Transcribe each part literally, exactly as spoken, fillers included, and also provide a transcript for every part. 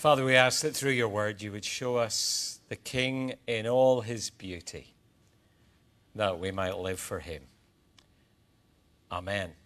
Father, we ask that through your word you would show us the King in all his beauty, that we might live for him. Amen.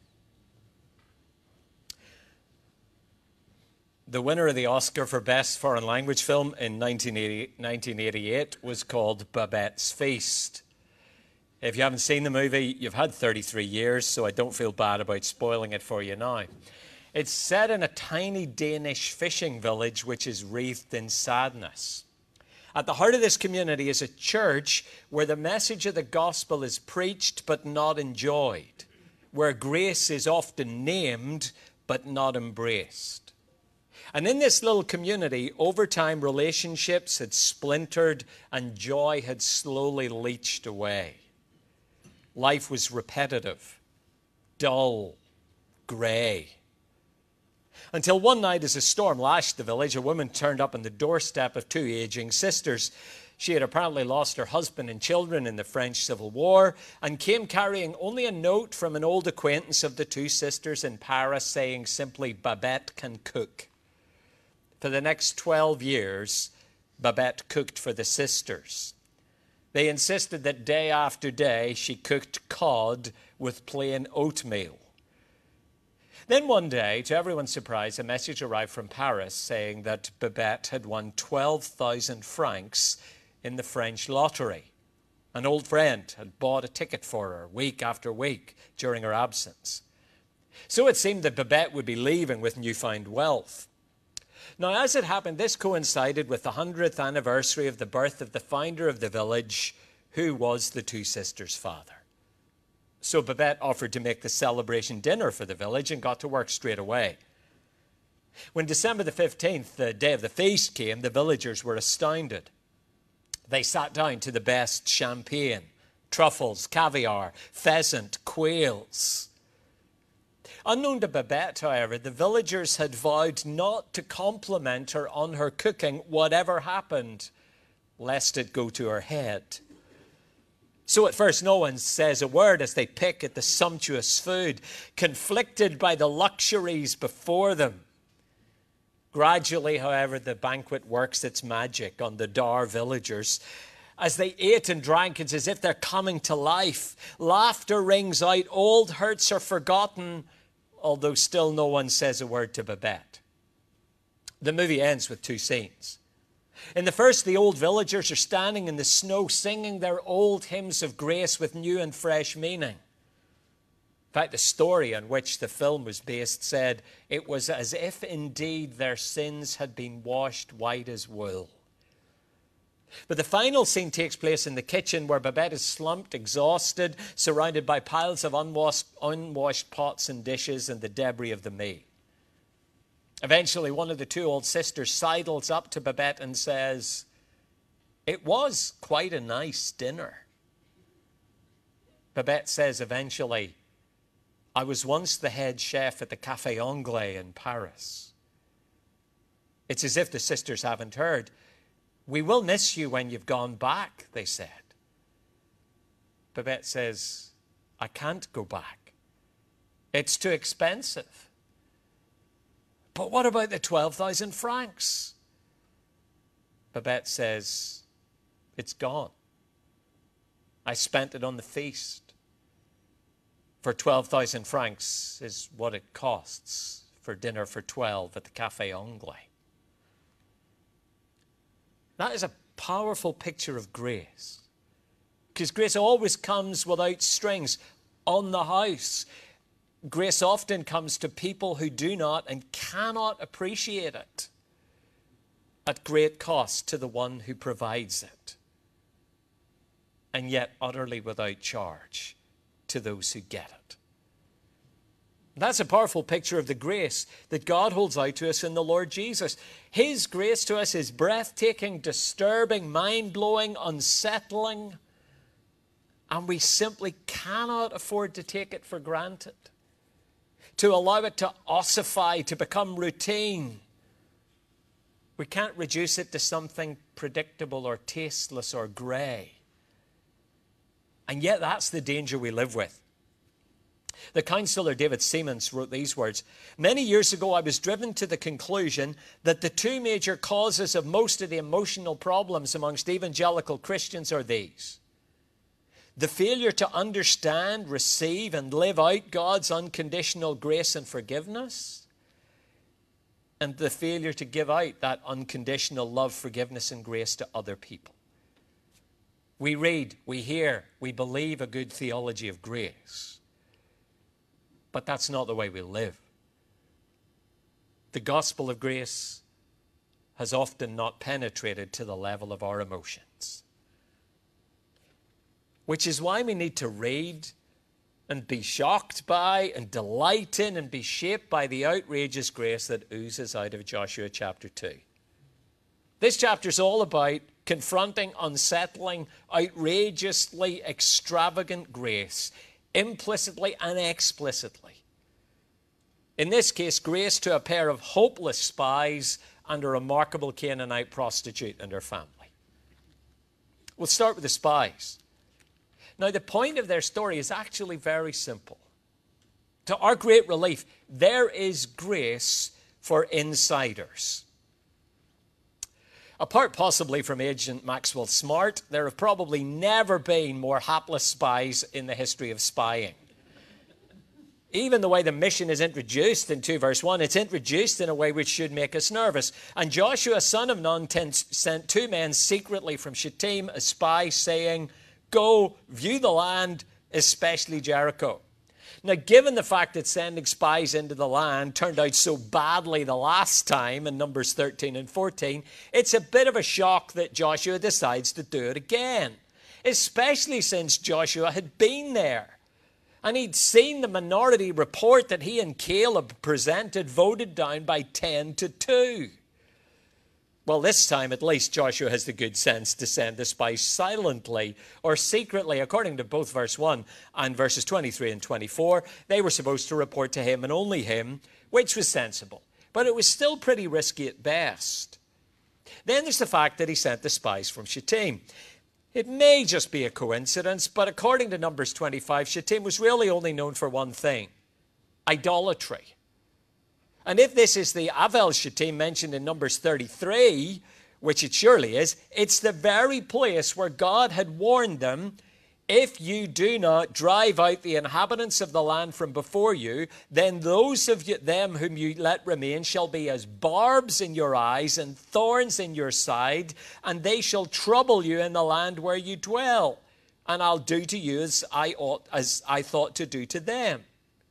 The winner of the Oscar for Best Foreign Language Film in nineteen eighty-eight was called Babette's Feast. If you haven't seen the movie, you've had thirty-three years, so I don't feel bad about spoiling it for you now. It's set in a tiny Danish fishing village which is wreathed in sadness. At the heart of this community is a church where the message of the gospel is preached but not enjoyed, where grace is often named but not embraced. And in this little community, over time, relationships had splintered and joy had slowly leached away. Life was repetitive, dull, grey. Until one night, as a storm lashed the village, a woman turned up on the doorstep of two aging sisters. She had apparently lost her husband and children in the French Civil War and came carrying only a note from an old acquaintance of the two sisters in Paris saying simply, "Babette can cook." For the next twelve years, Babette cooked for the sisters. They insisted that day after day she cooked cod with plain oatmeal. Then one day, to everyone's surprise, a message arrived from Paris saying that Babette had won twelve thousand francs in the French lottery. An old friend had bought a ticket for her week after week during her absence. So it seemed that Babette would be leaving with newfound wealth. Now, as it happened, this coincided with the hundredth anniversary of the birth of the founder of the village, who was the two sisters' father. So Babette offered to make the celebration dinner for the village and got to work straight away. When December the fifteenth, the day of the feast, came, the villagers were astounded. They sat down to the best champagne, truffles, caviar, pheasant, quails. Unknown to Babette, however, the villagers had vowed not to compliment her on her cooking, whatever happened, lest it go to her head. So at first no one says a word as they pick at the sumptuous food, conflicted by the luxuries before them. Gradually, however, the banquet works its magic on the dour villagers. As they ate and drank, it's as if they're coming to life. Laughter rings out, old hurts are forgotten, although still no one says a word to Babette. The movie ends with two scenes. In the first, the old villagers are standing in the snow singing their old hymns of grace with new and fresh meaning. In fact, the story on which the film was based said it was as if indeed their sins had been washed white as wool. But the final scene takes place in the kitchen where Babette is slumped, exhausted, surrounded by piles of unwashed, unwashed pots and dishes and the debris of the meal. Eventually, one of the two old sisters sidles up to Babette and says, "It was quite a nice dinner." Babette says eventually, "I was once the head chef at the Café Anglais in Paris." It's as if the sisters haven't heard. "We will miss you when you've gone back," they said. Babette says, "I can't go back. It's too expensive." "But what about the twelve thousand francs? Babette says, "It's gone. I spent it on the feast. For twelve thousand francs is what it costs for dinner for twelve at the Café Anglais." That is a powerful picture of grace. Because grace always comes without strings, on the house. Grace often comes to people who do not and cannot appreciate it, at great cost to the one who provides it, and yet utterly without charge to those who get it. That's a powerful picture of the grace that God holds out to us in the Lord Jesus. His grace to us is breathtaking, disturbing, mind-blowing, unsettling, and we simply cannot afford to take it for granted, to allow it to ossify, to become routine. We can't reduce it to something predictable or tasteless or grey. And yet that's the danger we live with. The counselor David Siemens wrote these words: "Many years ago, I was driven to the conclusion that the two major causes of most of the emotional problems amongst evangelical Christians are these: the failure to understand, receive, and live out God's unconditional grace and forgiveness, and the failure to give out that unconditional love, forgiveness, and grace to other people." We read, we hear, we believe a good theology of grace, but that's not the way we live. The gospel of grace has often not penetrated to the level of our emotions, which is why we need to read and be shocked by and delight in and be shaped by the outrageous grace that oozes out of Joshua chapter two. This chapter is all about confronting unsettling, outrageously extravagant grace, implicitly and explicitly. In this case, grace to a pair of hopeless spies and a remarkable Canaanite prostitute and her family. We'll start with the spies. Now, the point of their story is actually very simple. To our great relief, there is grace for insiders. Apart possibly from Agent Maxwell Smart, there have probably never been more hapless spies in the history of spying. Even the way the mission is introduced in two verse one, it's introduced in a way which should make us nervous. "And Joshua, son of Nun, sent two men secretly from Shittim as spies, saying, 'Go, view the land, especially Jericho.'" Now, given the fact that sending spies into the land turned out so badly the last time in Numbers thirteen and fourteen, it's a bit of a shock that Joshua decides to do it again, especially since Joshua had been there and he'd seen the minority report that he and Caleb presented voted down by ten to two. Well, this time, at least, Joshua has the good sense to send the spies silently or secretly. According to both verse one and verses twenty-three and twenty-four, they were supposed to report to him and only him, which was sensible. But it was still pretty risky at best. Then there's the fact that he sent the spies from Shittim. It may just be a coincidence, but according to Numbers twenty-five, Shittim was really only known for one thing: idolatry. And if this is the Avel Shittim mentioned in Numbers thirty-three, which it surely is, it's the very place where God had warned them, "If you do not drive out the inhabitants of the land from before you, then those of you, them whom you let remain shall be as barbs in your eyes and thorns in your side, and they shall trouble you in the land where you dwell. And I'll do to you as I ought, as I thought to do to them."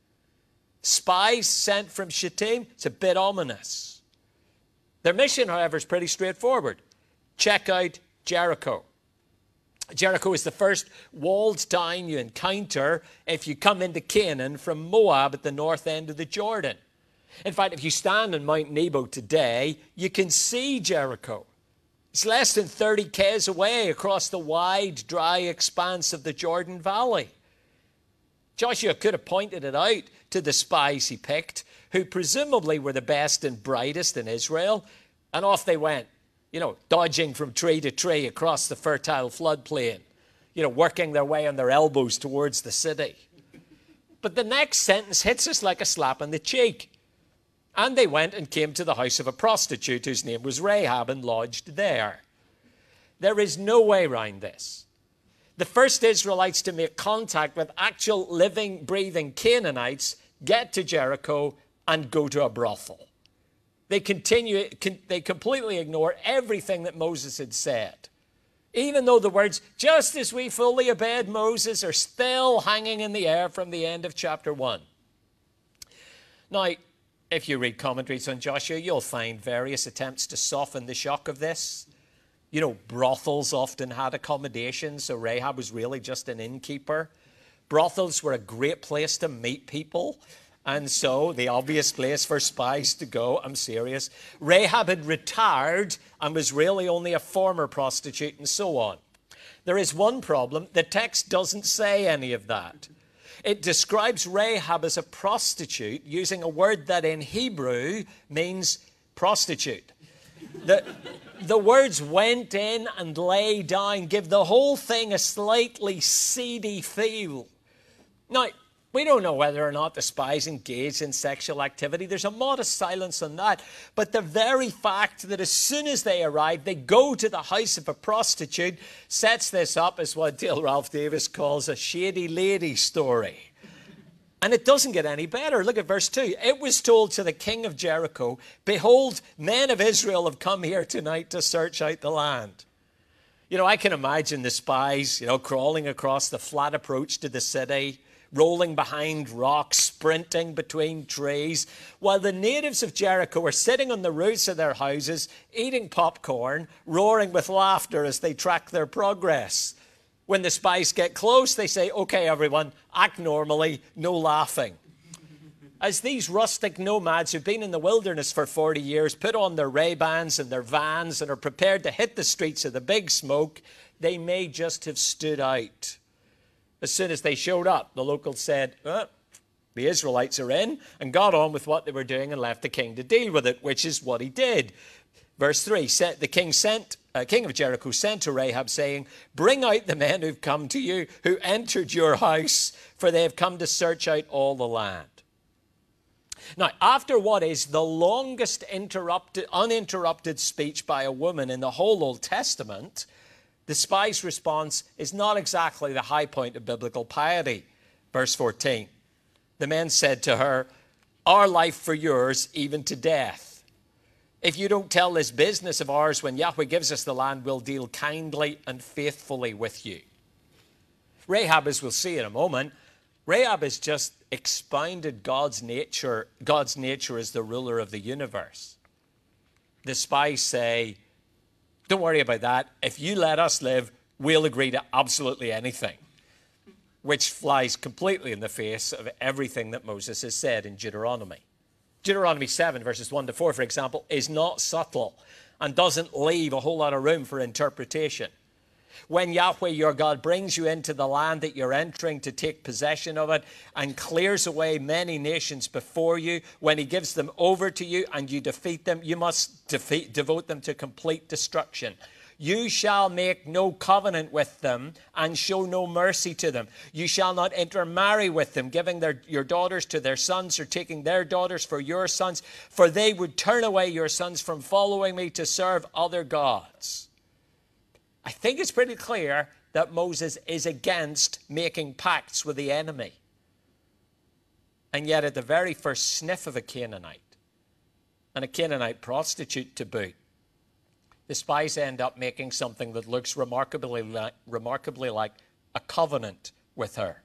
Spies sent from Shittim, it's a bit ominous. Their mission, however, is pretty straightforward. Check out Jericho. Jericho is the first walled town you encounter if you come into Canaan from Moab at the north end of the Jordan. In fact, if you stand on Mount Nebo today, you can see Jericho. It's less than thirty kays away across the wide, dry expanse of the Jordan Valley. Joshua could have pointed it out to the spies he picked, who presumably were the best and brightest in Israel, and off they went, you know, dodging from tree to tree across the fertile floodplain, you know, working their way on their elbows towards the city. But the next sentence hits us like a slap in the cheek. "And they went and came to the house of a prostitute whose name was Rahab and lodged there." There is no way around this. The first Israelites to make contact with actual living, breathing Canaanites get to Jericho and go to a brothel. They continue, they completely ignore everything that Moses had said, even though the words, "just as we fully obeyed Moses," are still hanging in the air from the end of chapter one. Now, if you read commentaries on Joshua, you'll find various attempts to soften the shock of this. You know, brothels often had accommodation, so Rahab was really just an innkeeper. Brothels were a great place to meet people, and so the obvious place for spies to go. I'm serious. Rahab had retired and was really only a former prostitute and so on. There is one problem. The text doesn't say any of that. It describes Rahab as a prostitute using a word that in Hebrew means prostitute. The, the words "went in" and "lay down" give the whole thing a slightly seedy feel. Now, We don't know whether or not the spies engaged in sexual activity. There's a modest silence on that. But the very fact that as soon as they arrive, they go to the house of a prostitute sets this up as what Dale Ralph Davis calls a shady lady story. And it doesn't get any better. Look at verse two. It was told to the king of Jericho, "Behold, men of Israel have come here tonight to search out the land." You know, I can imagine the spies, you know, crawling across the flat approach to the city, rolling behind rocks, sprinting between trees, while the natives of Jericho are sitting on the roofs of their houses, eating popcorn, roaring with laughter as they track their progress. When the spies get close, they say, "Okay, everyone, act normally, no laughing." As these rustic nomads who've been in the wilderness for forty years put on their Ray-Bans and their Vans and are prepared to hit the streets of the Big Smoke, they may just have stood out. As soon as they showed up, the locals said, oh, the Israelites are in, and got on with what they were doing and left the king to deal with it, which is what he did. Verse three, the king sent, uh, king of Jericho sent to Rahab, saying, "Bring out the men who've come to you, who entered your house, for they have come to search out all the land." Now, after what is the longest interrupted, uninterrupted speech by a woman in the whole Old Testament, the spy's response is not exactly the high point of biblical piety. Verse fourteen, the men said to her, "Our life for yours, even to death. If you don't tell this business of ours when Yahweh gives us the land, we'll deal kindly and faithfully with you." Rahab, as we'll see in a moment, Rahab has just expounded God's nature, God's nature as the ruler of the universe. The spies say, "Don't worry about that. If you let us live, we'll agree to absolutely anything," which flies completely in the face of everything that Moses has said in Deuteronomy. Deuteronomy seven, verses one to four, for example, is not subtle and doesn't leave a whole lot of room for interpretation. When Yahweh your God brings you into the land that you're entering to take possession of it and clears away many nations before you, when he gives them over to you and you defeat them, you must defeat, devote them to complete destruction. You shall make no covenant with them and show no mercy to them. You shall not intermarry with them, giving their, your daughters to their sons or taking their daughters for your sons, for they would turn away your sons from following me to serve other gods. I think it's pretty clear that Moses is against making pacts with the enemy. And yet at the very first sniff of a Canaanite, and a Canaanite prostitute to boot, the spies end up making something that looks remarkably like, remarkably like a covenant with her.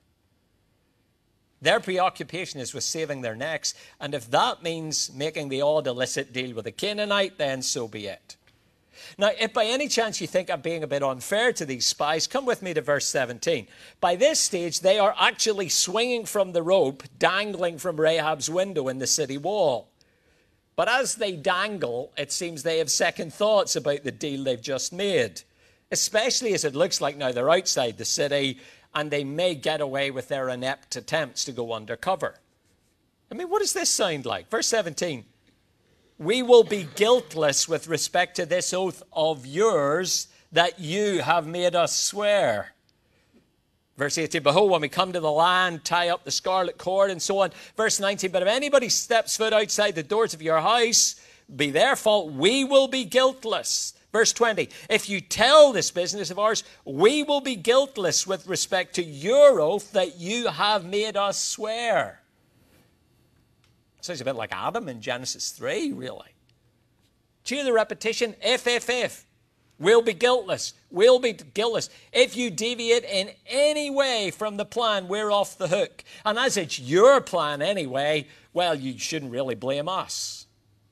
Their preoccupation is with saving their necks, and if that means making the odd illicit deal with a Canaanite, then so be it. Now, if by any chance you think I'm being a bit unfair to these spies, come with me to verse seventeen. By this stage, they are actually swinging from the rope, dangling from Rahab's window in the city wall. But as they dangle, it seems they have second thoughts about the deal they've just made, especially as it looks like now they're outside the city and they may get away with their inept attempts to go undercover. I mean, what does this sound like? Verse seventeen. We will be guiltless with respect to this oath of yours that you have made us swear. Verse eighteen, behold, when we come to the land, tie up the scarlet cord and so on. Verse nineteen, but if anybody steps foot outside the doors of your house, be their fault, we will be guiltless. Verse twenty, if you tell this business of ours, we will be guiltless with respect to your oath that you have made us swear. Sounds a bit like Adam in Genesis three, really. Do you hear the repetition? If, if, if. We'll be guiltless. We'll be guiltless. If you deviate in any way from the plan, we're off the hook. And as it's your plan anyway, well, you shouldn't really blame us.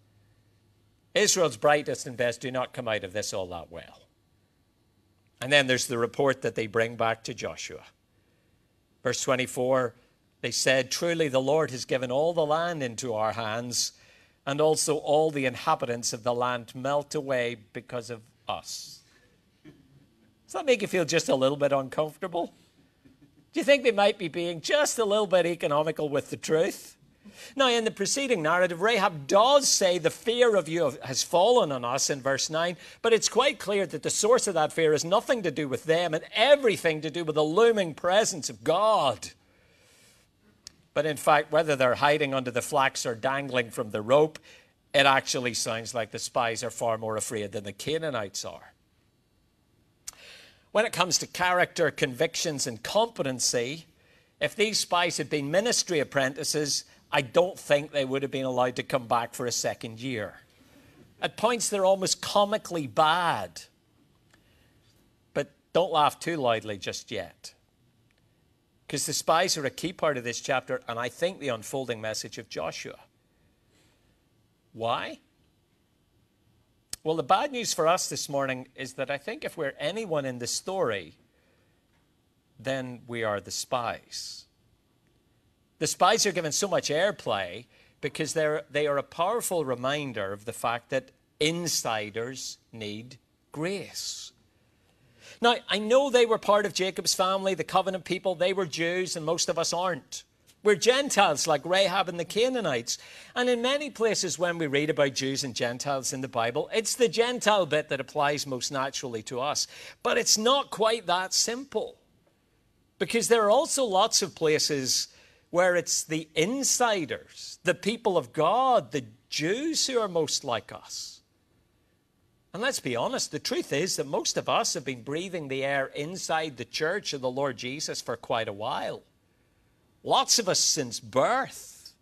Israel's brightest and best do not come out of this all that well. And then there's the report that they bring back to Joshua. Verse twenty-four, they said, truly the Lord has given all the land into our hands, and also all the inhabitants of the land melt away because of us. Does that make you feel just a little bit uncomfortable? Do you think they might be being just a little bit economical with the truth? Now, in the preceding narrative, Rahab does say the fear of you has fallen on us in verse nine, but it's quite clear that the source of that fear has nothing to do with them and everything to do with the looming presence of God. But in fact, whether they're hiding under the flax or dangling from the rope, it actually sounds like the spies are far more afraid than the Canaanites are. When it comes to character, convictions, and competency, if these spies had been ministry apprentices, I don't think they would have been allowed to come back for a second year. At points, they're almost comically bad. But don't laugh too loudly just yet. Because the spies are a key part of this chapter, and I think the unfolding message of Joshua. Why? Well, the bad news for us this morning is that I think if we're anyone in the story, then we are the spies. The spies are given so much airplay because they're, they are a powerful reminder of the fact that insiders need grace. Now, I know they were part of Jacob's family, the covenant people. They were Jews, and most of us aren't. We're Gentiles like Rahab and the Canaanites. And in many places when we read about Jews and Gentiles in the Bible, it's the Gentile bit that applies most naturally to us. But it's not quite that simple. Because there are also lots of places where it's the insiders, the people of God, the Jews who are most like us. And let's be honest, the truth is that most of us have been breathing the air inside the church of the Lord Jesus for quite a while. Lots of us since birth.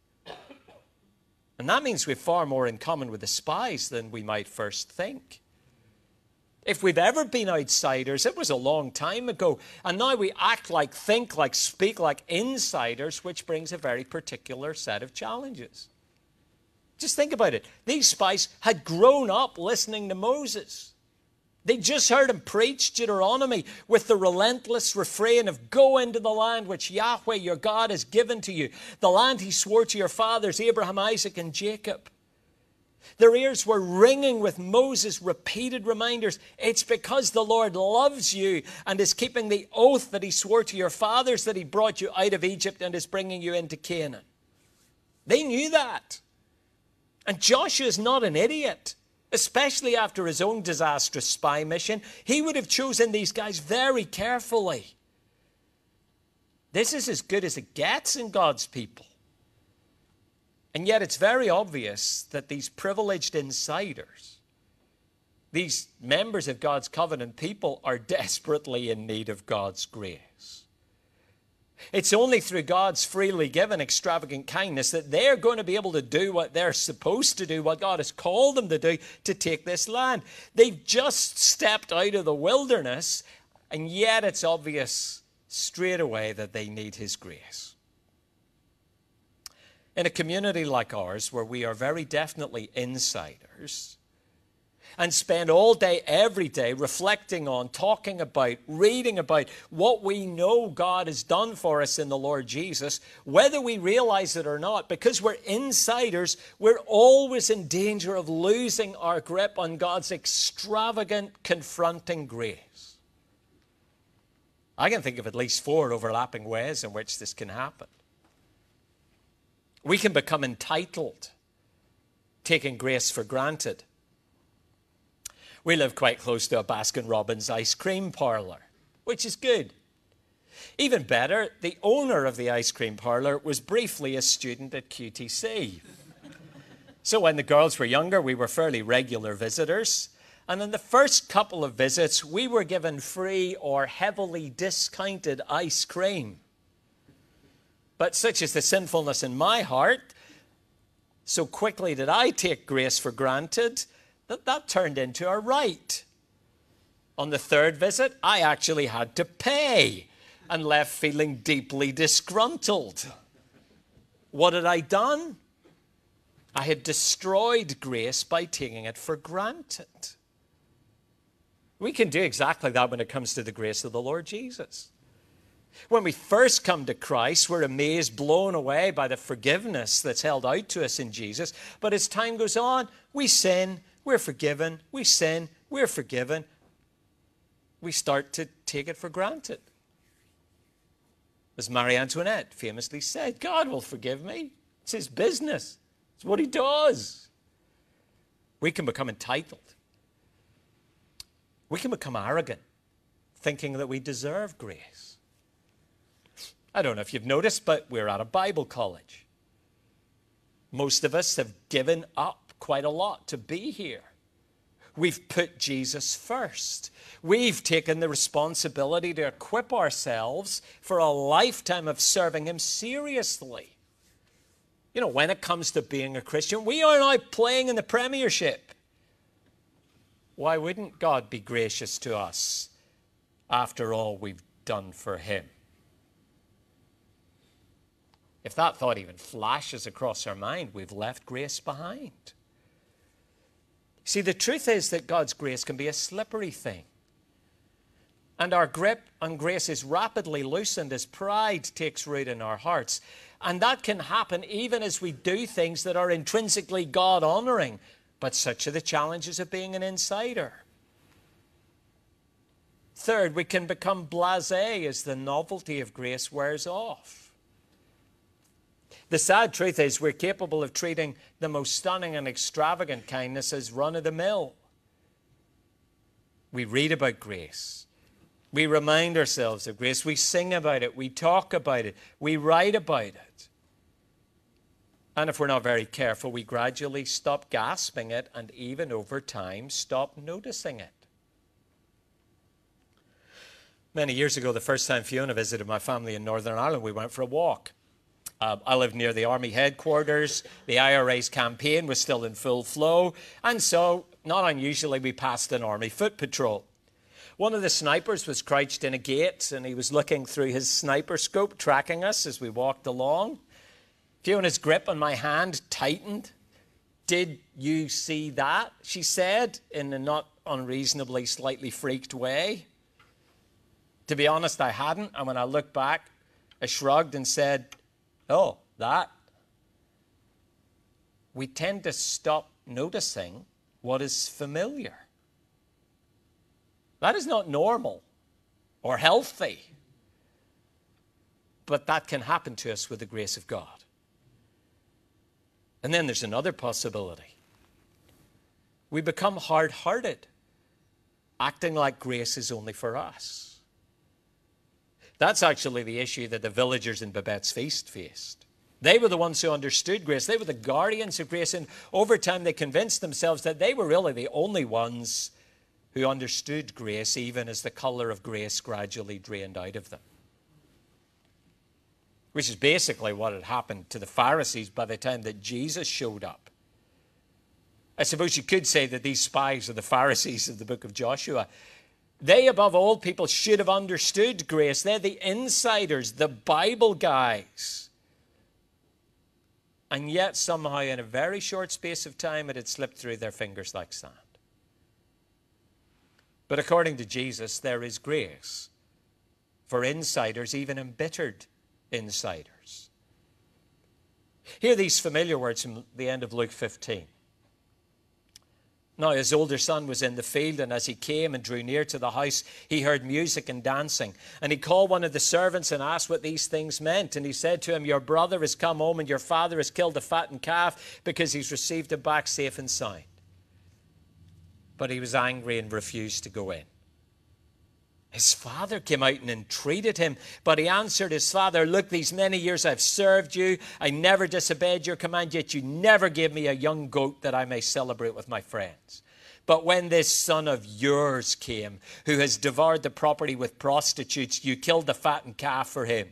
And that means we've far more in common with the spies than we might first think. If we've ever been outsiders, it was a long time ago. And now we act like, think like, speak like insiders, which brings a very particular set of challenges. Just think about it. These spies had grown up listening to Moses. They just heard him preach Deuteronomy with the relentless refrain of go into the land which Yahweh your God has given to you, the land he swore to your fathers, Abraham, Isaac, and Jacob. Their ears were ringing with Moses' repeated reminders. It's because the Lord loves you and is keeping the oath that he swore to your fathers that he brought you out of Egypt and is bringing you into Canaan. They knew that. And Joshua is not an idiot. Especially after his own disastrous spy mission, he would have chosen these guys very carefully. This is as good as it gets in God's people. And yet it's very obvious that these privileged insiders, these members of God's covenant people, are desperately in need of God's grace. It's only through God's freely given extravagant kindness that they're going to be able to do what they're supposed to do, what God has called them to do, to take this land. They've just stepped out of the wilderness, and yet it's obvious straight away that they need his grace. In a community like ours, where we are very definitely insiders, and spend all day, every day, reflecting on, talking about, reading about what we know God has done for us in the Lord Jesus, whether we realize it or not, because we're insiders, we're always in danger of losing our grip on God's extravagant, confronting grace. I can think of at least four overlapping ways in which this can happen. We can become entitled, taking grace for granted. We live quite close to a Baskin-Robbins ice cream parlor, which is good. Even better, the owner of the ice cream parlor was briefly a student at Q T C. So when the girls were younger, we were fairly regular visitors. And in the first couple of visits, we were given free or heavily discounted ice cream. But such is the sinfulness in my heart, so quickly did I take grace for granted, that that turned into a right. On the third visit, I actually had to pay and left feeling deeply disgruntled. What had I done? I had destroyed grace by taking it for granted. We can do exactly that when it comes to the grace of the Lord Jesus. When we first come to Christ, we're amazed, blown away by the forgiveness that's held out to us in Jesus. But as time goes on, we sin, we're forgiven, we sin, we're forgiven. We start to take it for granted. As Marie Antoinette famously said, God will forgive me. It's his business. It's what he does. We can become entitled. We can become arrogant, thinking that we deserve grace. I don't know if you've noticed, but we're at a Bible college. Most of us have given up quite a lot to be here. We've put Jesus first. We've taken the responsibility to equip ourselves for a lifetime of serving him seriously. You know, when it comes to being a Christian, we are now playing in the Premiership. Why wouldn't God be gracious to us after all we've done for him? If that thought even flashes across our mind, we've left grace behind. See, the truth is that God's grace can be a slippery thing. And our grip on grace is rapidly loosened as pride takes root in our hearts. And that can happen even as we do things that are intrinsically God-honoring. But such are the challenges of being an insider. Third, we can become blasé as the novelty of grace wears off. The sad truth is we're capable of treating the most stunning and extravagant kindness as run-of-the-mill. We read about grace. We remind ourselves of grace. We sing about it. We talk about it. We write about it. And if we're not very careful, we gradually stop gasping it and even over time stop noticing it. Many years ago, the first time Fiona visited my family in Northern Ireland, we went for a walk. Uh, I lived near the Army headquarters. The I R A's campaign was still in full flow. And so, not unusually, we passed an Army foot patrol. One of the snipers was crouched in a gate, and he was looking through his sniper scope, tracking us as we walked along. Fiona's grip on my hand tightened. "Did you see that?" she said, in a not unreasonably slightly freaked way. To be honest, I hadn't. And when I looked back, I shrugged and said, "Oh, that." We tend to stop noticing what is familiar. That is not normal or healthy, but that can happen to us with the grace of God. And then there's another possibility. We become hard-hearted, acting like grace is only for us. That's actually the issue that the villagers in Babette's Feast faced. They were the ones who understood grace. They were the guardians of grace. And over time, they convinced themselves that they were really the only ones who understood grace, even as the color of grace gradually drained out of them. Which is basically what had happened to the Pharisees by the time that Jesus showed up. I suppose you could say that these spies are the Pharisees of the book of Joshua. They, above all people, should have understood grace. They're the insiders, the Bible guys. And yet, somehow, in a very short space of time, it had slipped through their fingers like sand. But according to Jesus, there is grace for insiders, even embittered insiders. Hear these familiar words from the end of Luke fifteen. Now his older son was in the field, and as he came and drew near to the house, he heard music and dancing. And he called one of the servants and asked what these things meant. And he said to him, "Your brother has come home, and your father has killed a fattened calf because he's received him back safe and sound." But he was angry and refused to go in. His father came out and entreated him, but he answered his father, "Look, these many years I've served you. I never disobeyed your command, yet you never gave me a young goat that I may celebrate with my friends. But when this son of yours came, who has devoured the property with prostitutes, you killed the fattened calf for him."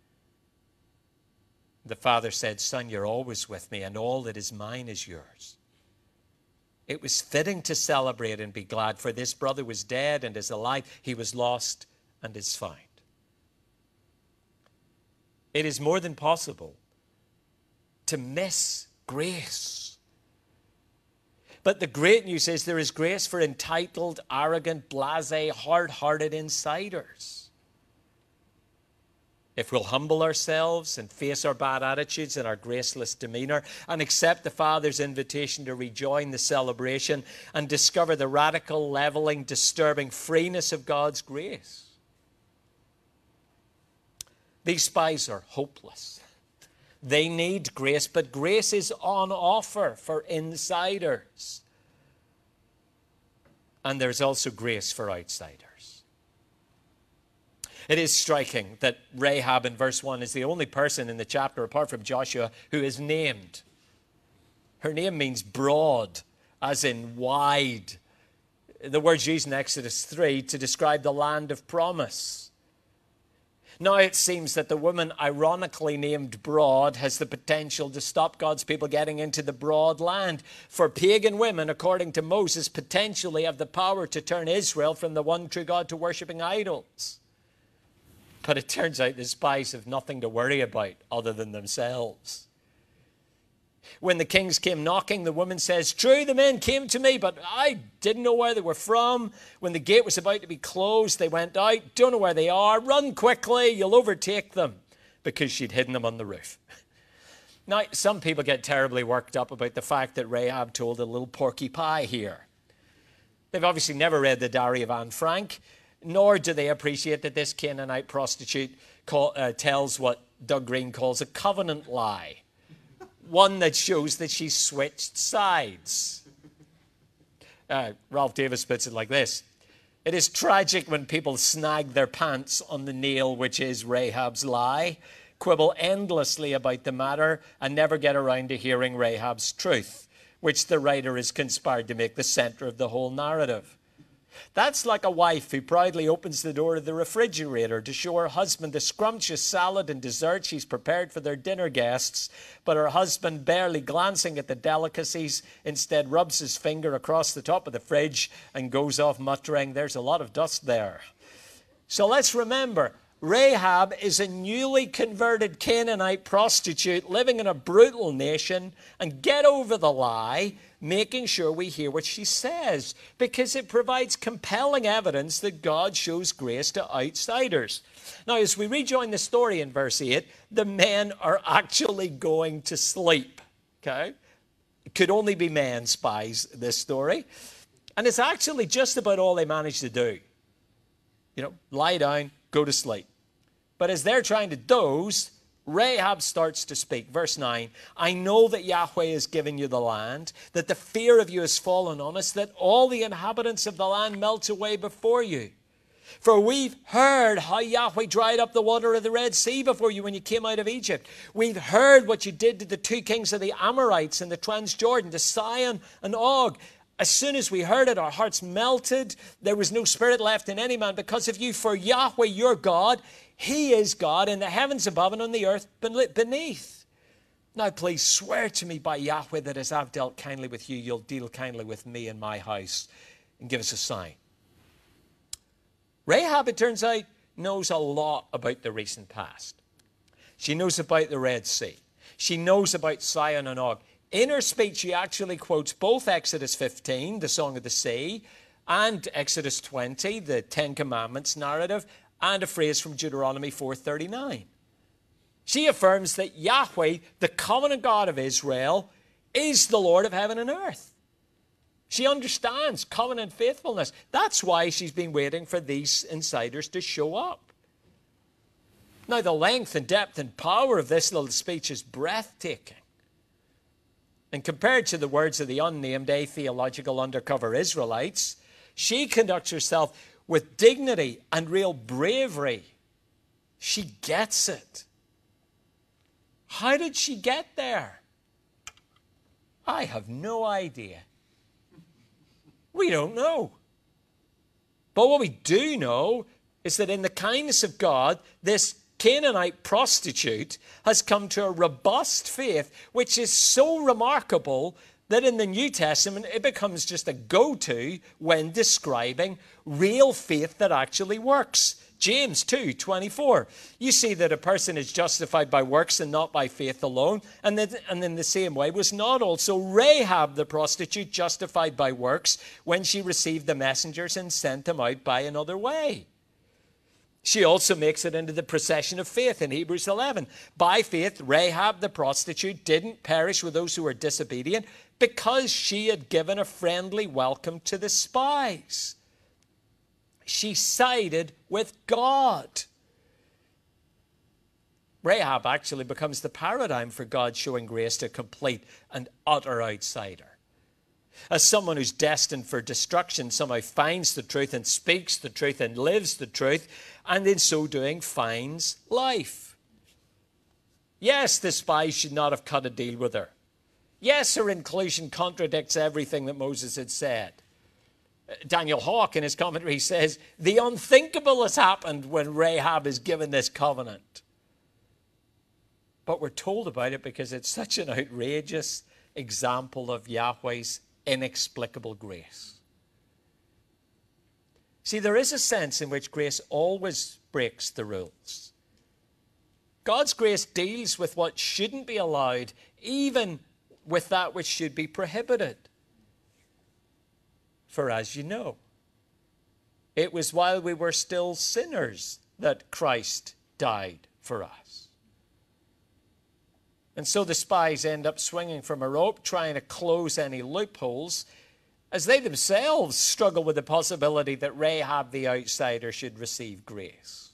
The father said, "Son, you're always with me, and all that is mine is yours." It was fitting to celebrate and be glad, for this brother was dead and is alive. He was lost and is found. It is more than possible to miss grace. But the great news is there is grace for entitled, arrogant, blasé, hard-hearted insiders. If we'll humble ourselves and face our bad attitudes and our graceless demeanor and accept the Father's invitation to rejoin the celebration and discover the radical, leveling, disturbing freeness of God's grace. These spies are hopeless. They need grace, but grace is on offer for insiders. And there's also grace for outsiders. It is striking that Rahab in verse one is the only person in the chapter, apart from Joshua, who is named. Her name means broad, as in wide. The word's used in Exodus three to describe the land of promise. Now it seems that the woman ironically named Broad has the potential to stop God's people getting into the broad land. For pagan women, according to Moses, potentially have the power to turn Israel from the one true God to worshipping idols. But it turns out the spies have nothing to worry about other than themselves. When the kings came knocking, the woman says, "True, the men came to me, but I didn't know where they were from. When the gate was about to be closed, they went out. Don't know where they are. Run quickly, you'll overtake them," because she'd hidden them on the roof. Now, some people get terribly worked up about the fact that Rahab told a little porky pie here. They've obviously never read the Diary of Anne Frank, nor do they appreciate that this Canaanite prostitute call, uh, tells what Doug Green calls a covenant lie. One that shows that she switched sides. Uh, Ralph Davis puts it like this: "It is tragic when people snag their pants on the nail which is Rahab's lie, quibble endlessly about the matter, and never get around to hearing Rahab's truth, which the writer is conspired to make the center of the whole narrative. That's like a wife who proudly opens the door of the refrigerator to show her husband the scrumptious salad and dessert she's prepared for their dinner guests, but her husband, barely glancing at the delicacies, instead rubs his finger across the top of the fridge and goes off muttering, 'There's a lot of dust there.'" So let's remember, Rahab is a newly converted Canaanite prostitute living in a brutal nation, and get over the lie, making sure we hear what she says, because it provides compelling evidence that God shows grace to outsiders. Now, as we rejoin the story in verse eight, the men are actually going to sleep, okay? It could only be men spies, this story. And it's actually just about all they manage to do. You know, lie down, go to sleep. But as they're trying to doze, Rahab starts to speak. Verse nine, "I know that Yahweh has given you the land, that the fear of you has fallen on us, that all the inhabitants of the land melt away before you. For we've heard how Yahweh dried up the water of the Red Sea before you when you came out of Egypt. We've heard what you did to the two kings of the Amorites in the Transjordan, to Sihon and Og. As soon as we heard it, our hearts melted. There was no spirit left in any man because of you. For Yahweh, your God, He is God in the heavens above and on the earth beneath. Now please swear to me by Yahweh that as I've dealt kindly with you, you'll deal kindly with me and my house, and give us a sign." Rahab, it turns out, knows a lot about the recent past. She knows about the Red Sea. She knows about Sihon and Og. In her speech, she actually quotes both Exodus fifteen, the Song of the Sea, and Exodus twenty, the Ten Commandments narrative, and a phrase from Deuteronomy four thirty-nine. She affirms that Yahweh, the covenant God of Israel, is the Lord of heaven and earth. She understands covenant faithfulness. That's why she's been waiting for these insiders to show up. Now, the length and depth and power of this little speech is breathtaking. And compared to the words of the unnamed atheological undercover Israelites, she conducts herself with dignity and real bravery. She gets it. How did she get there? I have no idea. We don't know. But what we do know is that in the kindness of God, this Canaanite prostitute has come to a robust faith, which is so remarkable that in the New Testament, it becomes just a go-to when describing real faith that actually works. James two twenty-four. You see that a person is justified by works and not by faith alone. And then, and in the same way, was not also Rahab the prostitute justified by works when she received the messengers and sent them out by another way? She also makes it into the procession of faith in Hebrews eleven. By faith, Rahab the prostitute didn't perish with those who were disobedient because she had given a friendly welcome to the spies. She sided with God. Rahab actually becomes the paradigm for God showing grace to a complete and utter outsider. As someone who's destined for destruction somehow finds the truth and speaks the truth and lives the truth, and in so doing finds life. Yes, the spies should not have cut a deal with her. Yes, her inclusion contradicts everything that Moses had said. Daniel Hawk in his commentary says, the unthinkable has happened when Rahab is given this covenant. But we're told about it because it's such an outrageous example of Yahweh's inexplicable grace. See, there is a sense in which grace always breaks the rules. God's grace deals with what shouldn't be allowed, even with that which should be prohibited. For as you know, it was while we were still sinners that Christ died for us. And so the spies end up swinging from a rope, trying to close any loopholes, as they themselves struggle with the possibility that Rahab the outsider should receive grace.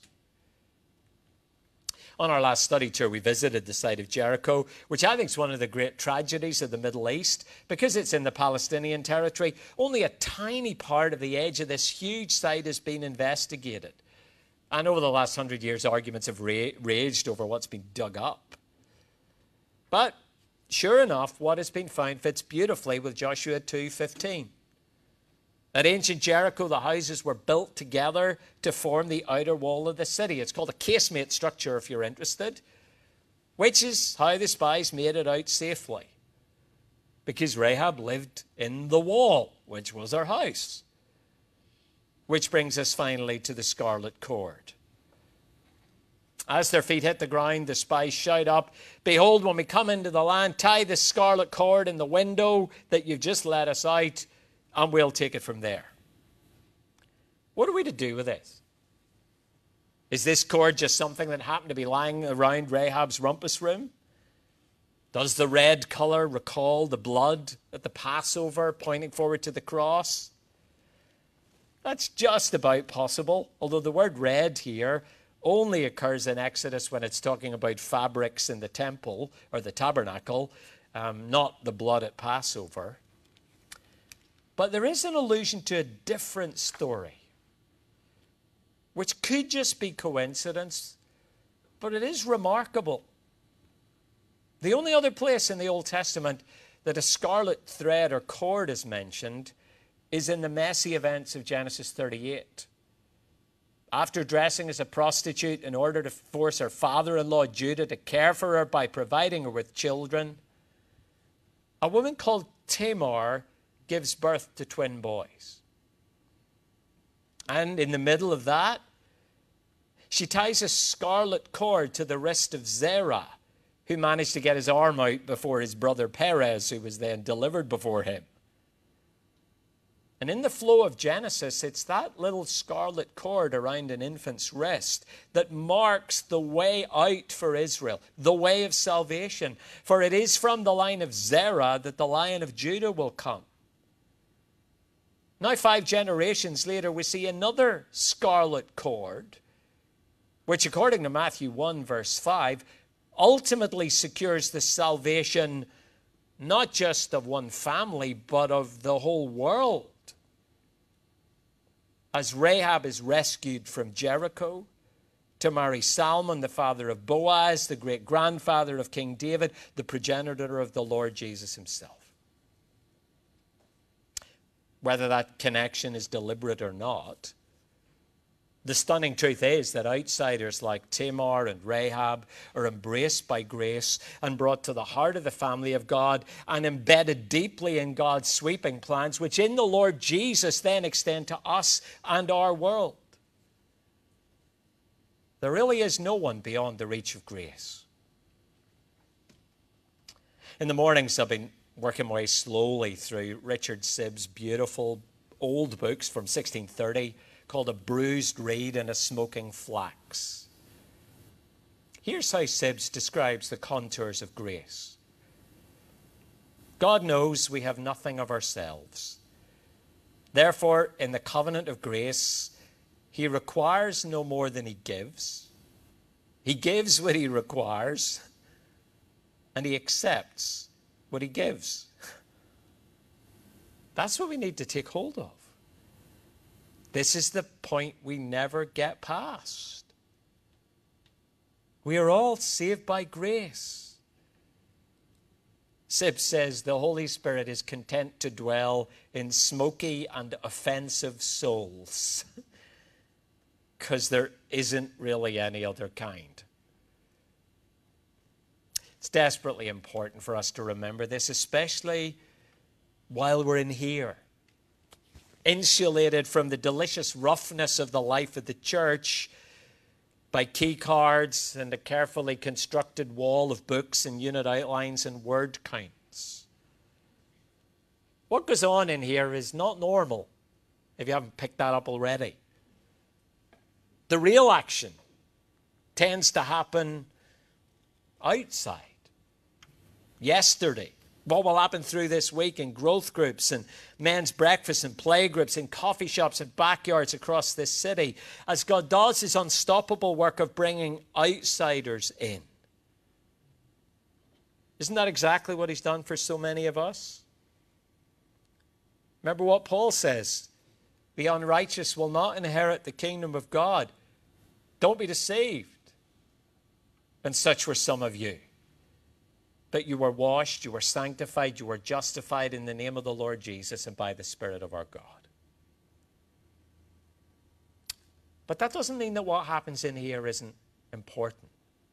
On our last study tour, we visited the site of Jericho, which I think is one of the great tragedies of the Middle East. Because it's in the Palestinian territory, only a tiny part of the edge of this huge site has been investigated. And over the last hundred years, arguments have ra- raged over what's been dug up. But sure enough, what has been found fits beautifully with Joshua two fifteen. At ancient Jericho, the houses were built together to form the outer wall of the city. It's called a casemate structure, if you're interested, which is how the spies made it out safely. Because Rahab lived in the wall, which was her house. Which brings us finally to the scarlet cord. As their feet hit the ground, the spies shout up, behold, when we come into the land, tie the scarlet cord in the window that you've just let us out, and we'll take it from there. What are we to do with this? Is this cord just something that happened to be lying around Rahab's rumpus room? Does the red color recall the blood at the Passover pointing forward to the cross? That's just about possible, although the word red here only occurs in Exodus when it's talking about fabrics in the temple or the tabernacle, um, not the blood at Passover. But there is an allusion to a different story, which could just be coincidence, but it is remarkable. The only other place in the Old Testament that a scarlet thread or cord is mentioned is in the messy events of Genesis thirty-eight. After dressing as a prostitute in order to force her father-in-law Judah to care for her by providing her with children, a woman called Tamar gives birth to twin boys. And in the middle of that, she ties a scarlet cord to the wrist of Zerah, who managed to get his arm out before his brother Perez, who was then delivered before him. And in the flow of Genesis, it's that little scarlet cord around an infant's wrist that marks the way out for Israel, the way of salvation. For it is from the line of Zerah that the Lion of Judah will come. Now, five generations later, we see another scarlet cord, which, according to Matthew one, verse five, ultimately secures the salvation not just of one family, but of the whole world. As Rahab is rescued from Jericho to marry Salmon, the father of Boaz, the great-grandfather of King David, the progenitor of the Lord Jesus himself. Whether that connection is deliberate or not, the stunning truth is that outsiders like Tamar and Rahab are embraced by grace and brought to the heart of the family of God and embedded deeply in God's sweeping plans, which in the Lord Jesus then extend to us and our world. There really is no one beyond the reach of grace. In the mornings, I've been working my way slowly through Richard Sibb's beautiful old books from sixteen thirty called A Bruised Reed and a Smoking Flax. Here's how Sibbs describes the contours of grace. God knows we have nothing of ourselves. Therefore, in the covenant of grace, he requires no more than he gives. He gives what he requires, and he accepts what he gives. That's what we need to take hold of. This is the point we never get past. We are all saved by grace. Sib says the Holy Spirit is content to dwell in smoky and offensive souls because there isn't really any other kind. It's desperately important for us to remember this, especially while we're in here, insulated from the delicious roughness of the life of the church by key cards and a carefully constructed wall of books and unit outlines and word counts. What goes on in here is not normal, if you haven't picked that up already. The real action tends to happen outside. Yesterday, what will happen through this week in growth groups and men's breakfasts and play groups in coffee shops and backyards across this city as God does his unstoppable work of bringing outsiders in. Isn't that exactly what he's done for so many of us? Remember what Paul says, the unrighteous will not inherit the kingdom of God. Don't be deceived. And such were some of you. But you were washed, you were sanctified, you were justified in the name of the Lord Jesus and by the Spirit of our God. But that doesn't mean that what happens in here isn't important.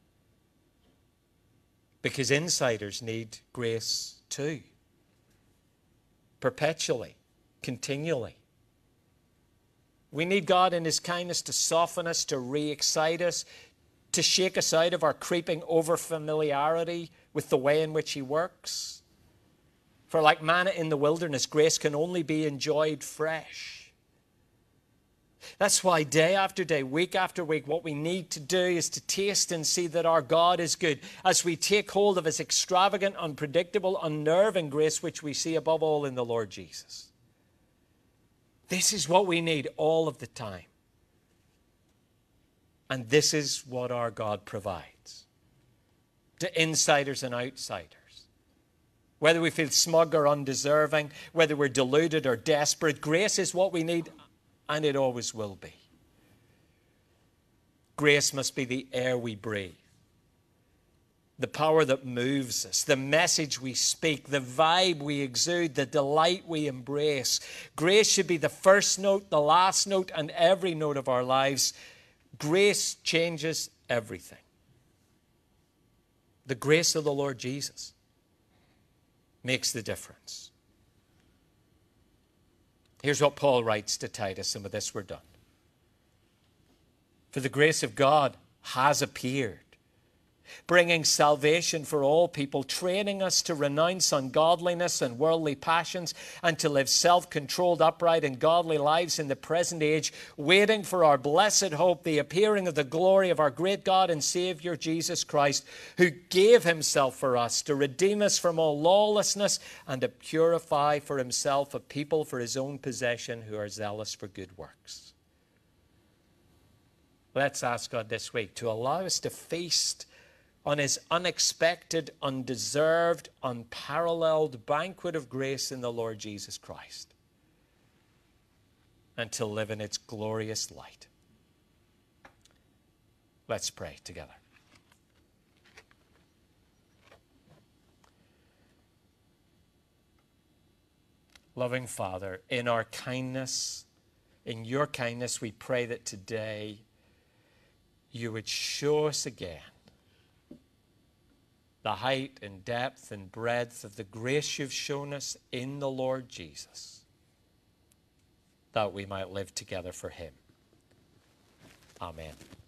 Because insiders need grace too. Perpetually, continually. We need God in his kindness to soften us, to re-excite us, to shake us out of our creeping over-familiarity with the way in which he works. For like manna in the wilderness, grace can only be enjoyed fresh. That's why day after day, week after week, what we need to do is to taste and see that our God is good as we take hold of his extravagant, unpredictable, unnerving grace, which we see above all in the Lord Jesus. This is what we need all of the time. And this is what our God provides to insiders and outsiders. Whether we feel smug or undeserving, whether we're deluded or desperate, grace is what we need, and it always will be. Grace must be the air we breathe, the power that moves us, the message we speak, the vibe we exude, the delight we embrace. Grace should be the first note, the last note, and every note of our lives. Grace changes everything. The grace of the Lord Jesus makes the difference. Here's what Paul writes to Titus, and with this we're done. For the grace of God has appeared, bringing salvation for all people, training us to renounce ungodliness and worldly passions and to live self-controlled, upright, and godly lives in the present age, waiting for our blessed hope, the appearing of the glory of our great God and Savior Jesus Christ, who gave himself for us to redeem us from all lawlessness and to purify for himself a people for his own possession who are zealous for good works. Let's ask God this week to allow us to feast on his unexpected, undeserved, unparalleled banquet of grace in the Lord Jesus Christ, and to live in its glorious light. Let's pray together. Loving Father, in our kindness, in your kindness, we pray that today you would show us again the height and depth and breadth of the grace you've shown us in the Lord Jesus, that we might live together for him. Amen.